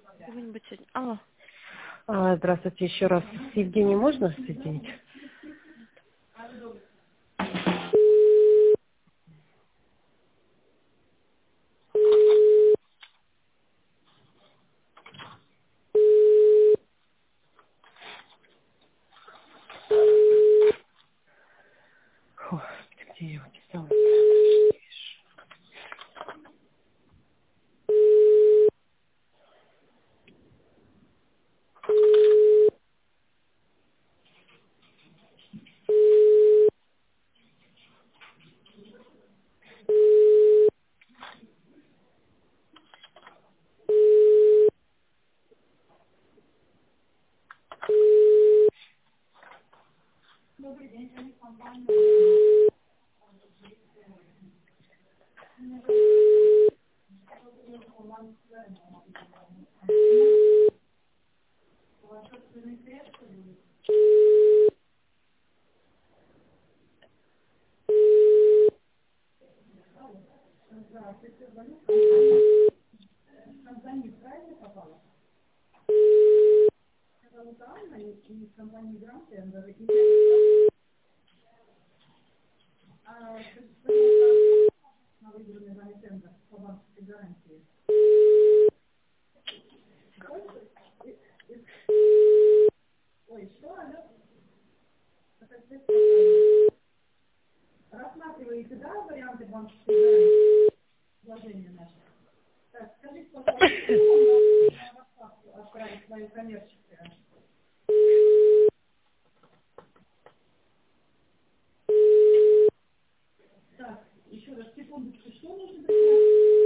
Кого-нибудь сегодня. Алло. Здравствуйте еще раз. С Евгением можно соединить? Фу, где я его писала? Рассматриваете, да, варианты банковской вложения наших? Так, скажите, пожалуйста, на WhatsApp отправить свою коммерческую. Так, еще раз, секундочку, что нужно сделать?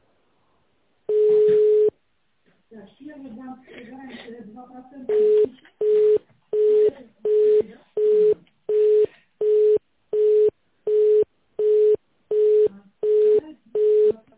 Так, первый банк гарантия 2%